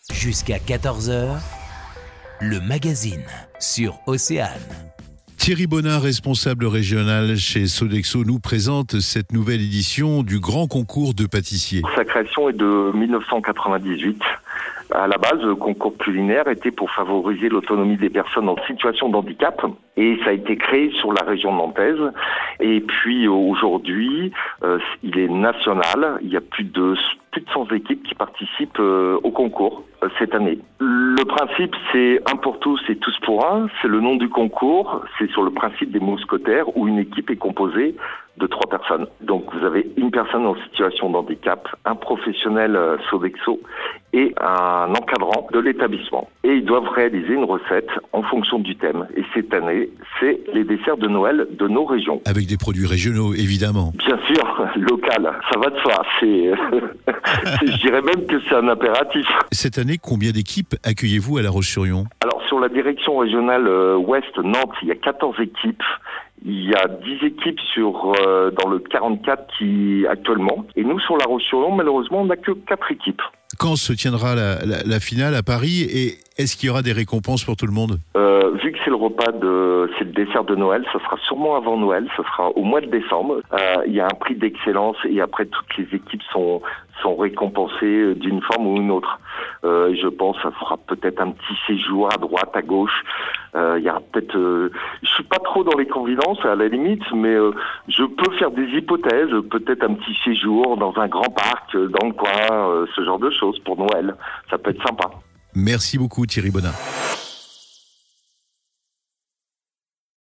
Jusqu'à 14h, le magazine sur Océane. Thierry Bonin, responsable régional chez Sodexo, nous présente cette nouvelle édition du grand concours de pâtissiers. Sa création est de 1998. À la base, le concours culinaire était pour favoriser l'autonomie des personnes en situation de handicap et ça a été créé sur la région nantaise. Et puis aujourd'hui, il est national. Il y a plus de 100 équipes qui participent au concours cette année. Le principe, c'est un pour tous et tous pour un. C'est le nom du concours. C'est sur le principe des mousquetaires où une équipe est composée de 3 personnes. Donc vous avez une personne en situation de handicap, un professionnel Sodexo et un encadrant de l'établissement. Et ils doivent réaliser une recette en fonction du thème. Et cette année, c'est les desserts de Noël de nos régions. Avec des produits régionaux, évidemment. Bien sûr, local, ça va de soi. Je dirais même que c'est un impératif. Cette année, combien d'équipes accueillez-vous à La Roche-sur-Yon ? Alors sur la direction régionale Ouest Nantes, il y a 14 équipes. Il y a 10 équipes dans le 44 actuellement. Et nous, sur La Roche-sur-Yon, malheureusement, on n'a que 4 équipes. Quand se tiendra la finale à Paris et est-ce qu'il y aura des récompenses pour tout le monde ? Vu que c'est c'est le dessert de Noël, ça sera sûrement avant Noël, ça sera au mois de décembre. Il y a un prix d'excellence et après toutes les équipes sont récompensées d'une forme ou une autre. Je pense que ça fera peut-être un petit séjour à droite, à gauche. Il y aura peut-être, je suis pas trop dans les confidences à la limite, mais je peux faire des hypothèses, peut-être un petit séjour dans un grand parc dans le coin, ce genre de choses pour Noël. Ça peut être sympa. Merci beaucoup Thierry Bonin.